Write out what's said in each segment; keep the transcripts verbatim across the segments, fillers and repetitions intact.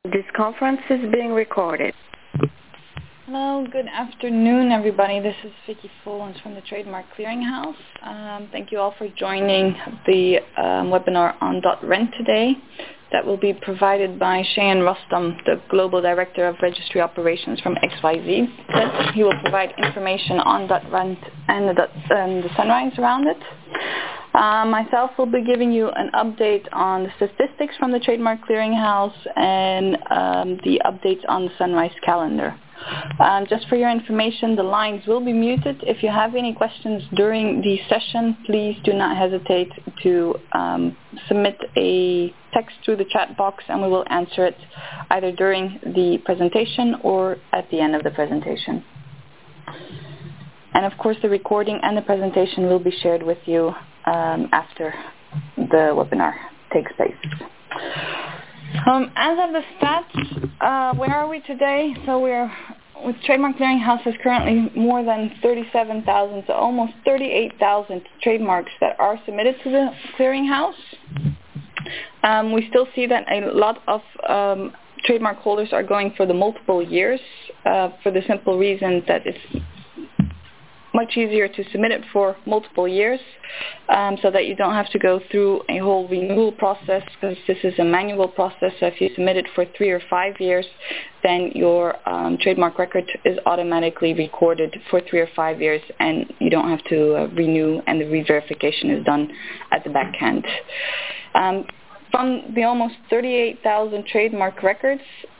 This conference is being recorded. Hello, good afternoon, everybody. This is Vicky Follens from the Trademark Clearinghouse. Um, thank you all for joining the um, webinar on .rent today. That will be provided by Cheyenne Rostam, the Global Director of Registry Operations from X Y Z. He will provide information on .rent and the, and the sunrise around it. Uh, myself will be giving you an update on the statistics from the Trademark Clearinghouse and um, the updates on the Sunrise calendar. Um, just for your information, the lines will be muted. If you have any questions during the session, please do not hesitate to um, submit a text through the chat box and we will answer it either during the presentation or at the end of the presentation. And of course, the recording and the presentation will be shared with you um, after the webinar takes place. Um, as of the stats, uh, where are we today? So we're with Trademark Clearinghouse has currently more than thirty-seven thousand, so almost thirty-eight thousand trademarks that are submitted to the Clearinghouse. Um, we still see that a lot of um, trademark holders are going for the multiple years uh, for the simple reason that it's much easier to submit it for multiple years um, so that you don't have to go through a whole renewal process, because this is a manual process. So if you submit it for three or five years, then your um, trademark record is automatically recorded for three or five years and you don't have to uh, renew, and the re-verification is done at the back end. Um, from the almost thirty-eight thousand trademark records,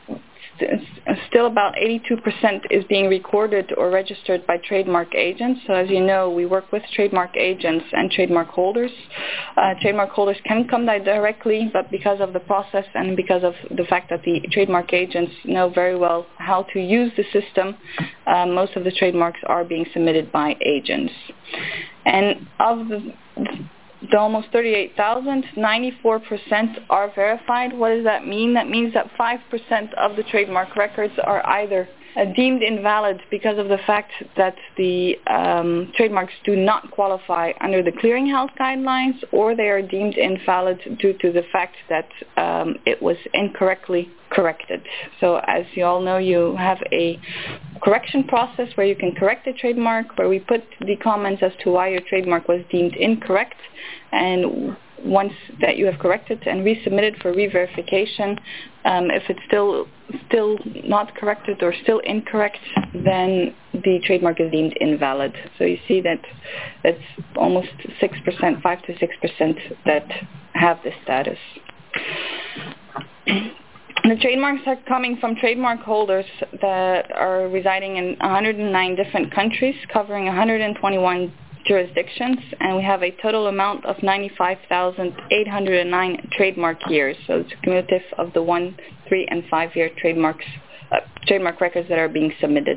still about eighty-two percent is being recorded or registered by trademark agents. So as you know, we work with trademark agents and trademark holders. Uh, trademark holders can come directly, but because of the process and because of the fact that the trademark agents know very well how to use the system, uh, most of the trademarks are being submitted by agents. And of the The almost thirty-eight thousand, ninety-four percent are verified. What does that mean? That means that five percent of the trademark records are either uh, deemed invalid because of the fact that the um, trademarks do not qualify under the clearinghouse guidelines, or they are deemed invalid due to the fact that um, it was incorrectly corrected. So as you all know, you have a correction process where you can correct the trademark, where we put the comments as to why your trademark was deemed incorrect, and once that you have corrected and resubmitted for re-verification, um, if it's still still not corrected or still incorrect, then the trademark is deemed invalid. So you see that that's almost six percent, five to six percent that have this status. The trademarks are coming from trademark holders that are residing in one hundred nine different countries, covering one hundred twenty-one jurisdictions, and we have a total amount of ninety-five thousand eight hundred nine trademark years. So it's a cumulative of the one, three, and five-year trademarks, uh, trademark records that are being submitted.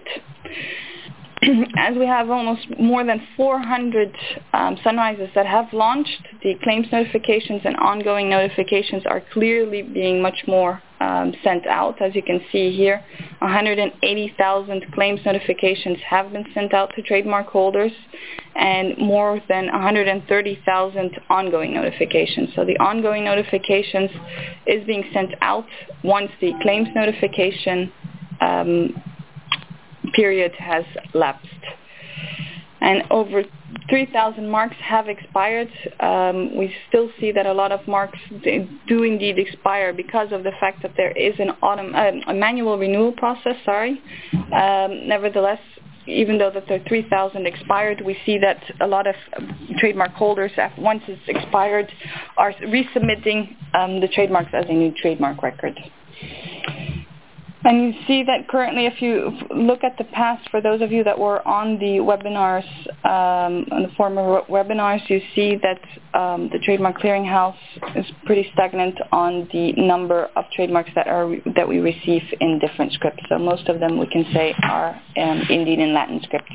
As we have almost more than four hundred um, sunrises that have launched, the claims notifications and ongoing notifications are clearly being much more um, sent out. As you can see here, one hundred eighty thousand claims notifications have been sent out to trademark holders, and more than one hundred thirty thousand ongoing notifications. So the ongoing notifications is being sent out once the claims notification um, period has lapsed. And over three thousand marks have expired. Um, we still see that a lot of marks do indeed expire because of the fact that there is an autom uh, a manual renewal process, sorry. Um, nevertheless, even though that there are three thousand expired, we see that a lot of trademark holders, once it's expired, are resubmitting um, the trademarks as a new trademark record. And you see that currently, if you look at the past, for those of you that were on the webinars, um, on the former webinars, you see that um, the Trademark Clearinghouse is pretty stagnant on the number of trademarks that are that we receive in different scripts. So most of them, we can say, are um, indeed in Latin script.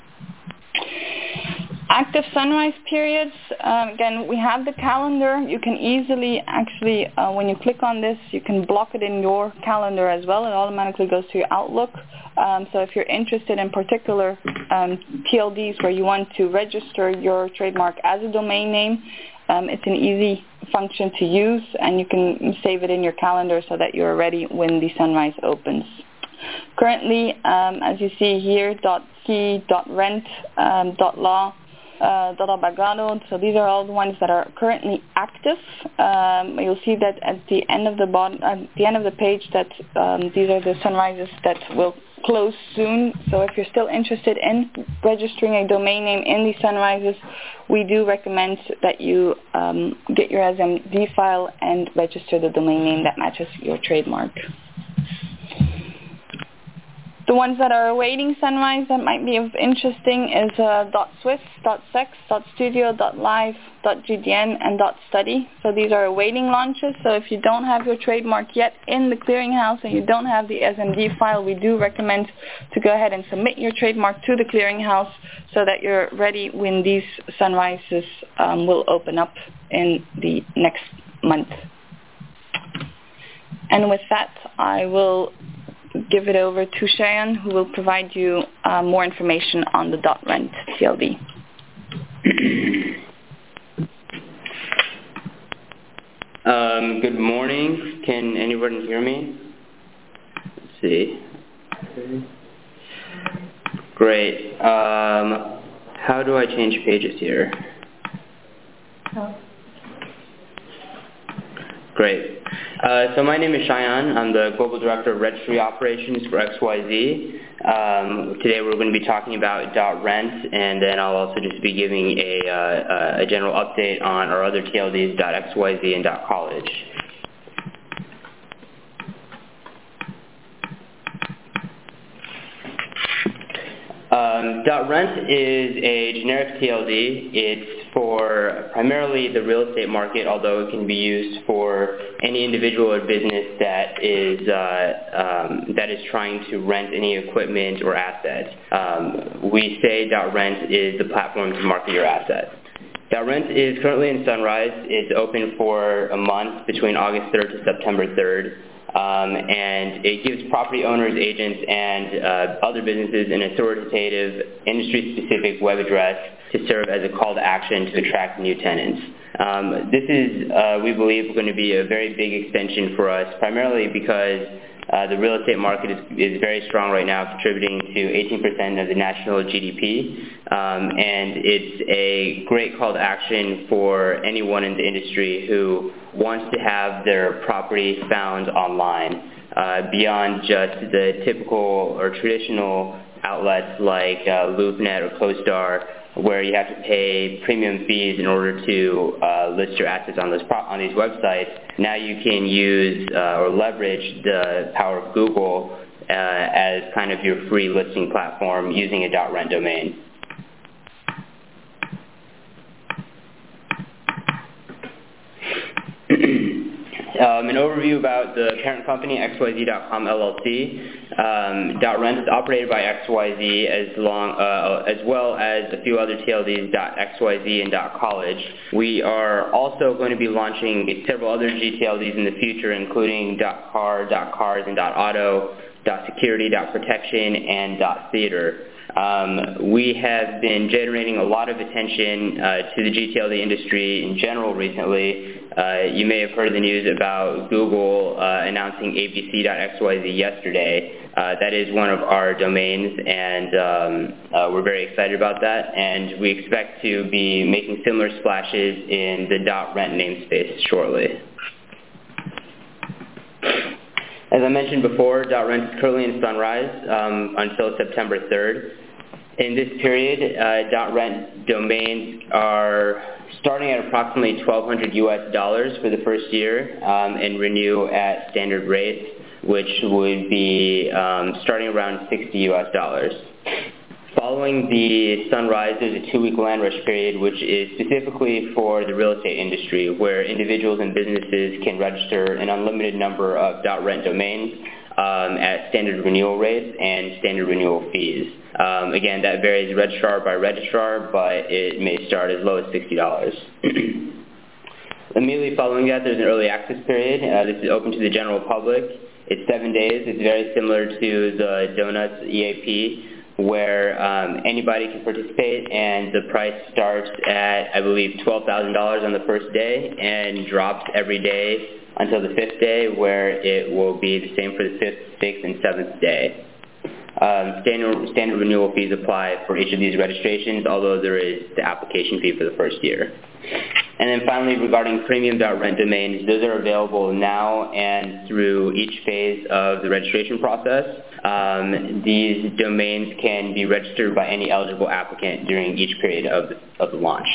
Active sunrise periods, um, again, we have the calendar. You can easily actually, uh, when you click on this, you can block it in your calendar as well. It automatically goes to your Outlook. Um, so if you're interested in particular um, T L Ds where you want to register your trademark as a domain name, Um, it's an easy function to use, and you can save it in your calendar so that you're ready when the Sunrise opens. Currently, um, as you see here, .c, .rent, um, .law, uh, .abogado, so these are all the ones that are currently active. Um, you'll see that at the end of the bottom, at the end of the page, that um, these are the Sunrises that will close soon. So if you're still interested in registering a domain name in the Sunrises, we do recommend that you um, get your S M D file and register the domain name that matches your trademark. The ones that are awaiting Sunrise that might be of interesting is uh, .swift, .sex, .studio, .live, .gdn, and .study. So these are awaiting launches. So if you don't have your trademark yet in the clearinghouse and you don't have the S M D file, we do recommend to go ahead and submit your trademark to the clearinghouse so that you're ready when these Sunrises um, will open up in the next month. And with that, I will give it over to Cheyenne, who will provide you uh, more information on the .rent T L D. Um, good morning. Can anyone hear me? Let's see. Great. Um, how do I change pages here? Oh. Great. Uh, so my name is Cheyenne. I'm the Global Director of Registry Operations for X Y Z. Um, today we're going to be talking about .rent, and then I'll also just be giving a, uh, a general update on our other T L Ds, .X Y Z and .college. Um, .rent is a generic T L D. It's for primarily the real estate market, although it can be used for any individual or business that is uh, um, that is trying to rent any equipment or assets. Um, we say .rent is the platform to market your asset. .rent is currently in Sunrise. It's open for a month between August third to September third. Um, and it gives property owners, agents, and uh, other businesses an authoritative, industry-specific web address to serve as a call to action to attract new tenants. Um, this is, uh, we believe, going to be a very big extension for us, primarily because uh, the real estate market is, is very strong right now, contributing to eighteen percent of the national G D P, um, and it's a great call to action for anyone in the industry who wants to have their property found online, uh, beyond just the typical or traditional outlets like uh, LoopNet or CoStar, where you have to pay premium fees in order to uh, list your assets on, those pro on these websites. Now you can use uh, or leverage the power of Google uh, as kind of your free listing platform using a .rent domain. Um, an overview about the parent company, X Y Z dot com L L C. Um, .rent is operated by X Y Z as, long, uh, as well as a few other T L Ds, .X Y Z and .college. We are also going to be launching several other G T L Ds in the future, including .car, .cars, and .auto, .security, .protection, and .theater. Um, we have been generating a lot of attention uh, to the G T L D industry in general recently. Uh, you may have heard the news about Google uh, announcing A B C dot X Y Z yesterday. Uh, that is one of our domains, and um, uh, we're very excited about that, and we expect to be making similar splashes in the .rent namespace shortly. As I mentioned before, .rent is currently in Sunrise um, until September third. In this period, uh, .rent domains are starting at approximately twelve hundred U S dollars for the first year um, and renew at standard rates, which would be um, starting around sixty U S dollars. Following the Sunrise, there's a two-week land rush period, which is specifically for the real estate industry, where individuals and businesses can register an unlimited number of .rent domains um, at standard renewal rates and standard renewal fees. Um, again, that varies registrar by registrar, but it may start as low as sixty dollars. Immediately following that, there's an early access period. Uh, this is open to the general public. It's seven days. It's very similar to the Donuts E A P. where um, anybody can participate, and the price starts at, I believe, twelve thousand dollars on the first day and drops every day until the fifth day, where it will be the same for the fifth, sixth, and seventh day. Um, standard, standard renewal fees apply for each of these registrations, although there is the application fee for the first year. And then finally, regarding premium.rent domains, those are available now and through each phase of the registration process. Um, these domains can be registered by any eligible applicant during each period of the, of the launch.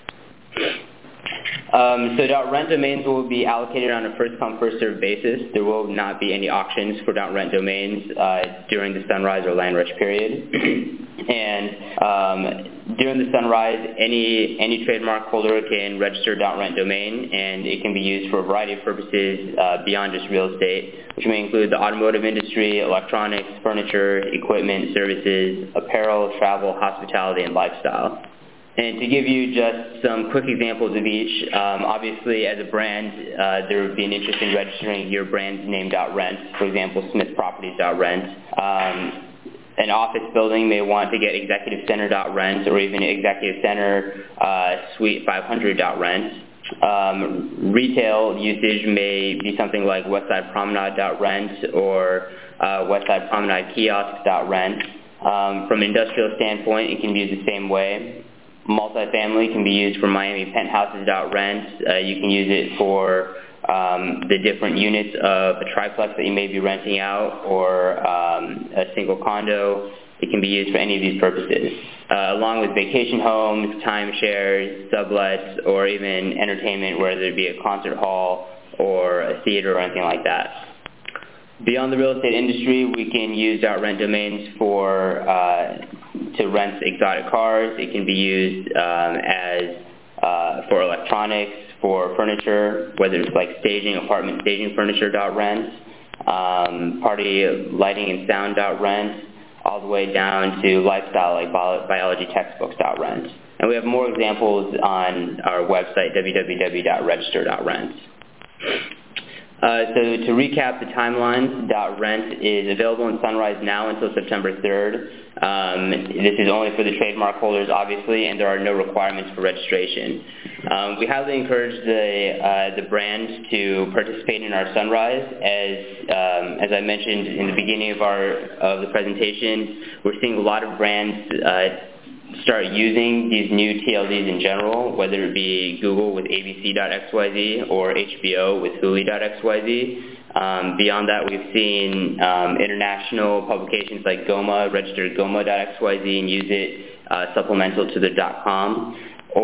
Um, so .rent domains will be allocated on a first-come, first-served basis. There will not be any auctions for .rent domains uh, during the Sunrise or Land-Rush period. And um, during the Sunrise, any any trademark holder can register .rent domain, and it can be used for a variety of purposes uh, beyond just real estate, which may include the automotive industry, electronics, furniture, equipment, services, apparel, travel, hospitality, and lifestyle. And to give you just some quick examples of each, um, obviously as a brand, uh, there would be an interest in registering your brand's name .rent, for example, smith properties dot rent. Um, an office building may want to get executive center dot rent, or even executive center uh, suite five hundred dot rent. Um, retail usage may be something like westside promenade dot rent or uh, westside promenade kiosks dot rent. Um, from an industrial standpoint, it can be used the same way. Multifamily can be used for Miami penthouses dot rent. Uh, you can use it for um, the different units of a triplex that you may be renting out, or um, a single condo. It can be used for any of these purposes, uh, along with vacation homes, timeshares, sublets, or even entertainment, whether it be a concert hall or a theater or anything like that. Beyond the real estate industry, we can use .rent domains for uh, to rent exotic cars. It can be used um, as uh, for electronics, for furniture, whether it's like staging, apartment staging furniture .rent, um, party lighting and sound .rent, all the way down to lifestyle like biology textbooks .rent. And we have more examples on our website, w w w dot register dot rent. Uh, so to recap the timeline, .rent is available in Sunrise now until September third. Um, this is only for the trademark holders, obviously, and there are no requirements for registration. Um, we highly encourage the uh, the brand to participate in our Sunrise. As um, as I mentioned in the beginning of our of the presentation, we're seeing a lot of brands uh, start using these new T L Ds in general, whether it be Google with A B C dot X Y Z or H B O with Hulu dot X Y Z. Um, beyond that, we've seen um, international publications like GOMA register GOMA dot X Y Z and use it uh, supplemental to the .com,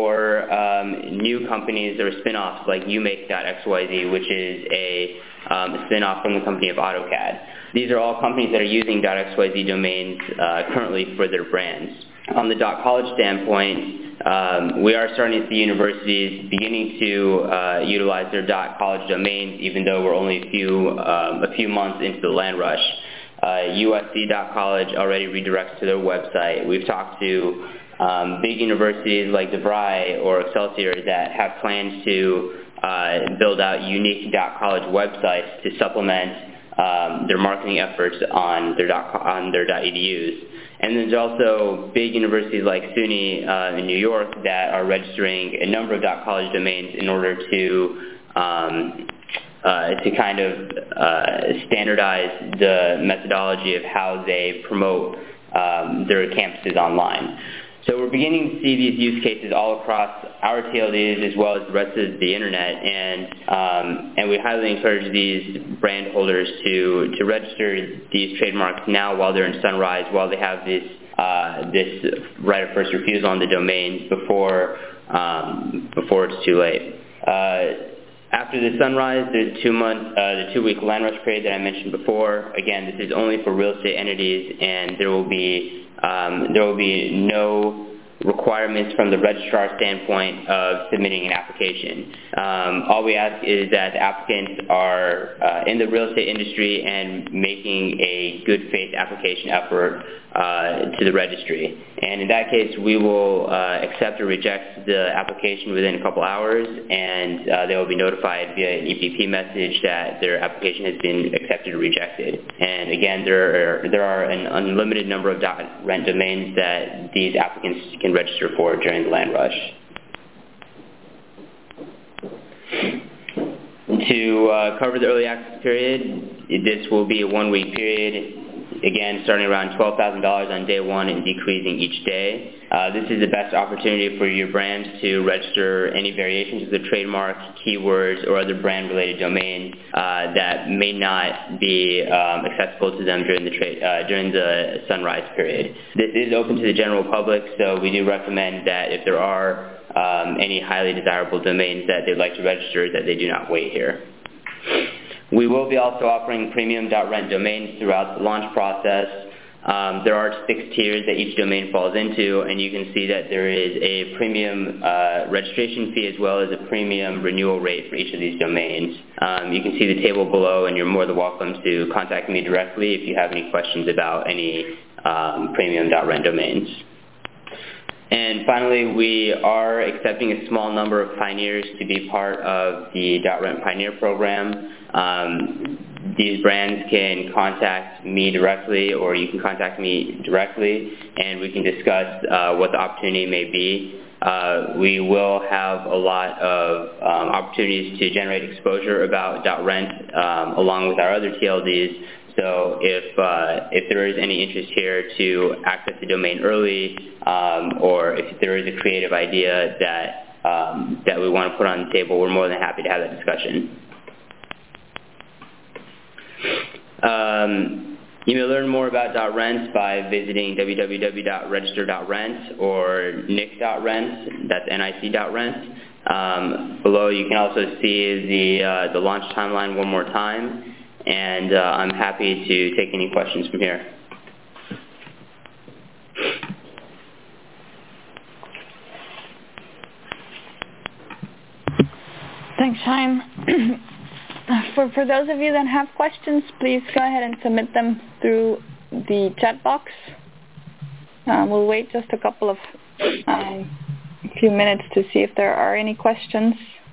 or um, new companies or spin-offs like U make dot X Y Z, which is a um, spin-off from the company of AutoCAD. These are all companies that are using .xyz domains uh, currently for their brands. On the .college standpoint, um, we are starting to see universities beginning to uh, utilize their .college domains, even though we're only a few um, a few months into the land rush. Uh, U S C dot college already redirects to their website. We've talked to um, big universities like DeVry or Excelsior that have plans to uh, build out unique .college websites to supplement um, their marketing efforts on their on their .edus. And there's also big universities like SUNY uh, in New York that are registering a number of .college domains in order to um, uh, to kind of uh, standardize the methodology of how they promote um, their campuses online. So we're beginning to see these use cases all across our T L Ds as well as the rest of the internet, and um, and we highly encourage these brand holders to to register these trademarks now while they're in Sunrise, while they have this uh, this right of first refusal on the domains before um, before it's too late. Uh, After the Sunrise, there's two month, uh, the two-week land rush period that I mentioned before. Again, this is only for real estate entities, and there will be um, there will be no requirements from the registrar standpoint of submitting an application. Um, all we ask is that the applicants are uh, in the real estate industry and making a good faith application effort uh, to the registry. And in that case, we will uh, accept or reject the application within a couple hours, and uh, they will be notified via an E P P message that their application has been accepted or rejected. And again, there are, there are an unlimited number of .rent domains that these applicants can register for during the land rush. To uh, cover the early access period, this will be a one-week period, again starting around twelve thousand dollars on day one and decreasing each day. Uh, this is the best opportunity for your brands to register any variations of the trademark, keywords, or other brand-related domains uh, that may not be um, accessible to them during the, tra- uh, during the sunrise period. This is open to the general public, so we do recommend that if there are um, any highly desirable domains that they'd like to register, that they do not wait here. We will be also offering premium.rent domains throughout the launch process. Um, there are six tiers that each domain falls into, and you can see that there is a premium uh, registration fee as well as a premium renewal rate for each of these domains. Um, you can see the table below, and you're more than welcome to contact me directly if you have any questions about any um, premium.rent domains. And finally, we are accepting a small number of pioneers to be part of the .rent Pioneer program. Um, these brands can contact me directly, or you can contact me directly, and we can discuss uh, what the opportunity may be. Uh, we will have a lot of um, opportunities to generate exposure about .rent um, along with our other T L Ds. So if, uh, if there is any interest here to access the domain early, um, or if there is a creative idea that, um, that we want to put on the table, we're more than happy to have that discussion. Um, you may learn more about .rent by visiting w w w dot register dot rent or N I C dot rent, that's N I C dot rent. Um, below you can also see the, uh, the launch timeline one more time. And uh, I'm happy to take any questions from here. Thanks, Chaim. for, for those of you that have questions, please go ahead and submit them through the chat box. Uh, we'll wait just a couple of um, a few minutes to see if there are any questions.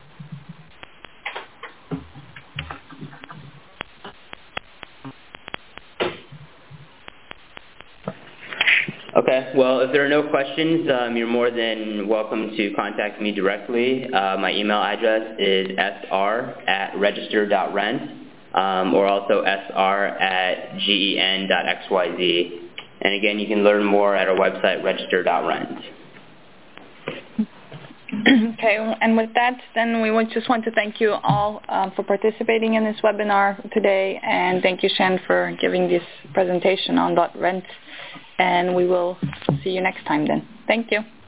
Okay, well, if there are no questions, um, you're more than welcome to contact me directly. Uh, my email address is s r at register dot rent, um, or also s r at gen dot x y z. And again, you can learn more at our website, register dot rent. Okay, and with that, then we would just want to thank you all um, for participating in this webinar today, and thank you, Shen, for giving this presentation on .rent. And we will see you next time then. Thank you.